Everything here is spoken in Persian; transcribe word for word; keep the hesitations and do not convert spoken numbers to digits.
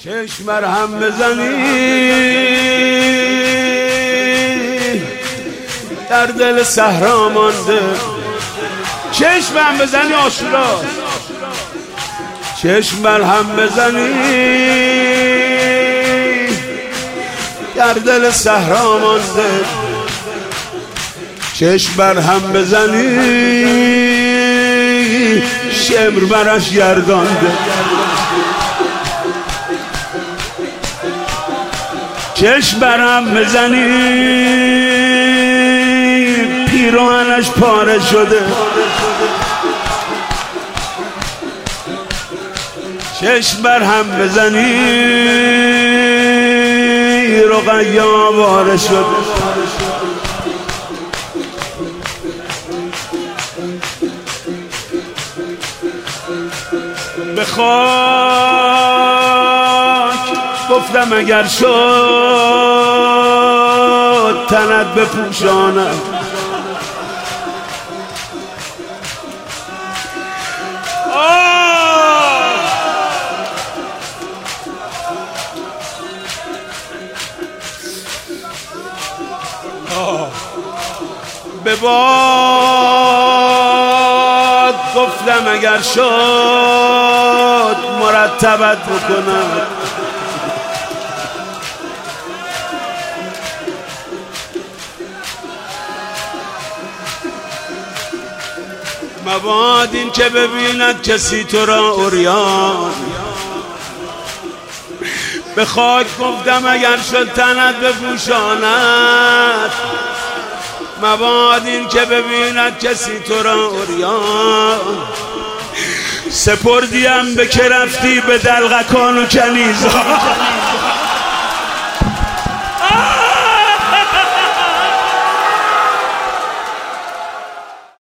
چشم بر هم بزنی در دل صحرا مانده، چشم بر هم بزنی عاشورا، چشم بر هم بزنی در دل صحرا مانده، چشم بر هم بزنی شمر برش گردانده، چشم برم بزنی پیراهنش پاره شده، چشم بر هم بزنی رقیه واره شده، به خاک گفتم اگر شد تنت بپوشانم، به باد گفتم اگر شد مرتبت بکنم، مباد این که ببیند کسی تو را عریان، به خاک گفتم اگر شد تنت بپوشاند، مباد این که ببیند کسی تو را عریان، سپردیم به که رفتی به دلقکان و کنیزان.